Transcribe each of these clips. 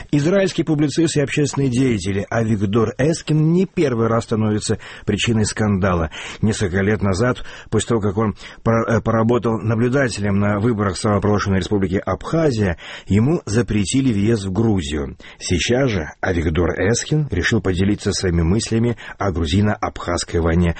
Израильский публицист и общественный деятель Авигдор Эскин не первый раз становится причиной скандала. Несколько лет назад, после того, как он поработал наблюдателем на выборах самопровозглашенной республики Абхазия, ему запретили въезд в Грузию. Сейчас же Авигдор Эскин решил поделиться своими мыслями о грузино-абхазской войне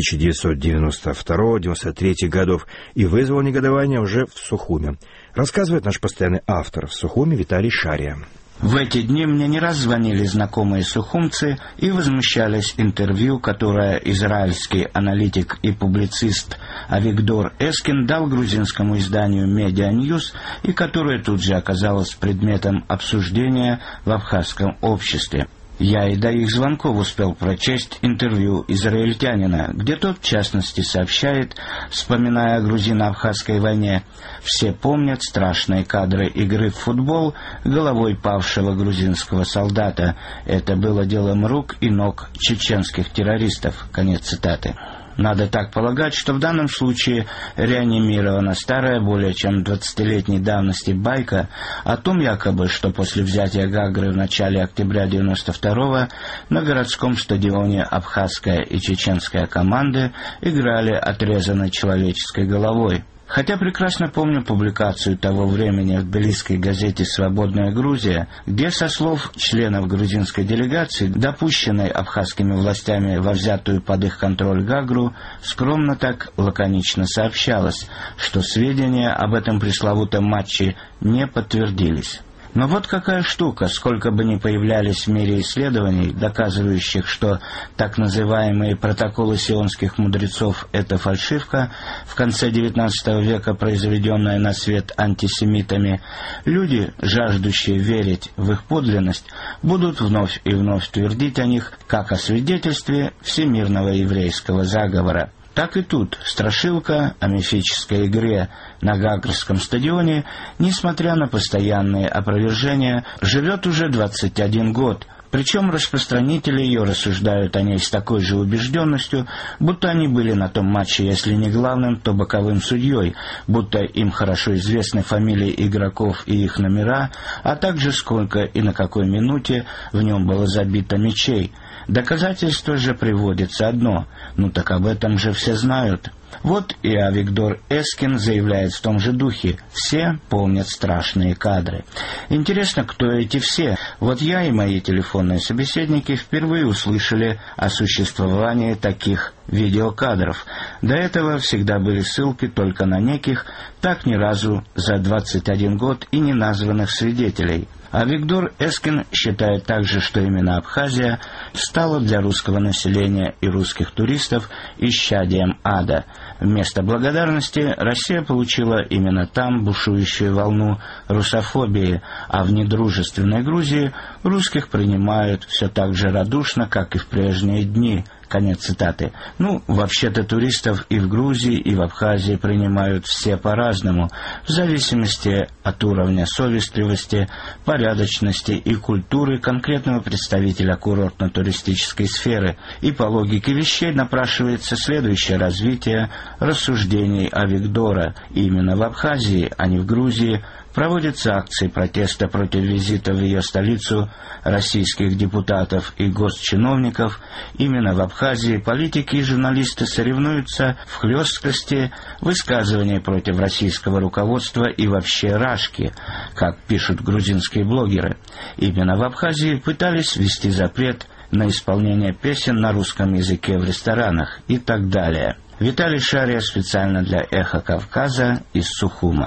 1992-1993 годов и вызвал негодование уже в Сухуме. Рассказывает наш постоянный автор в Сухуме Виталий Шария. В эти дни мне не раз звонили знакомые сухумцы и возмущались интервью, которое израильский аналитик и публицист Авигдор Эскин дал грузинскому изданию Media News и которое тут же оказалось предметом обсуждения в абхазском обществе. Я и до их звонков успел прочесть интервью израильтянина, где тот, в частности, сообщает, вспоминая о грузино-абхазской войне, все помнят страшные кадры игры в футбол головой павшего грузинского солдата. Это было делом рук и ног чеченских террористов. Конец цитаты. Надо так полагать, что в данном случае реанимирована старая, более чем 20-летней давности байка о том якобы, что после взятия Гагры в начале октября 92-го на городском стадионе абхазская и чеченская команды играли отрезанной человеческой головой. Хотя прекрасно помню публикацию того времени в тбилисской газете «Свободная Грузия», где со слов членов грузинской делегации, допущенной абхазскими властями во взятую под их контроль Гагру, скромно так лаконично сообщалось, что сведения об этом пресловутом матче не подтвердились. Но вот какая штука, сколько бы ни появлялись в мире исследований, доказывающих, что так называемые протоколы сионских мудрецов – это фальшивка, в конце XIX века произведенная на свет антисемитами, люди, жаждущие верить в их подлинность, будут вновь и вновь твердить о них, как о свидетельстве всемирного еврейского заговора. Так и тут страшилка о мифической игре на Гагрском стадионе, несмотря на постоянные опровержения, живет уже 21 год. Причем распространители ее рассуждают о ней с такой же убежденностью, будто они были на том матче, если не главным, то боковым судьей, будто им хорошо известны фамилии игроков и их номера, а также сколько и на какой минуте в нем было забито мячей. Доказательство же приводится одно, ну так об этом же все знают. Вот и Авигдор Эскин заявляет в том же духе: все помнят страшные кадры. Интересно, кто эти все? Вот я и мои телефонные собеседники впервые услышали о существовании таких видеокадров. До этого всегда были ссылки только на неких, так ни разу за 21 год и не названных свидетелей. Авигдор Эскин считает также, что именно Абхазия стала для русского населения и русских туристов исчадием ада. Вместо благодарности Россия получила именно там бушующую волну русофобии, а в недружественной Грузии русских принимают все так же радушно, как и в прежние дни. Конец цитаты. Ну, вообще-то туристов и в Грузии, и в Абхазии принимают все по-разному, в зависимости от уровня совестливости, порядочности и культуры конкретного представителя курортно-туристической сферы. И по логике вещей напрашивается следующее развитие рассуждений Авигдора. Именно в Абхазии, а не в Грузии, проводятся акции протеста против визита в ее столицу российских депутатов и госчиновников. Именно в Абхазии политики и журналисты соревнуются в хлесткости высказываний против российского руководства и вообще рашки, как пишут грузинские блогеры. Именно в Абхазии пытались ввести запрет на исполнение песен на русском языке в ресторанах и так далее. Виталий Шария специально для «Эхо Кавказа» из Сухума.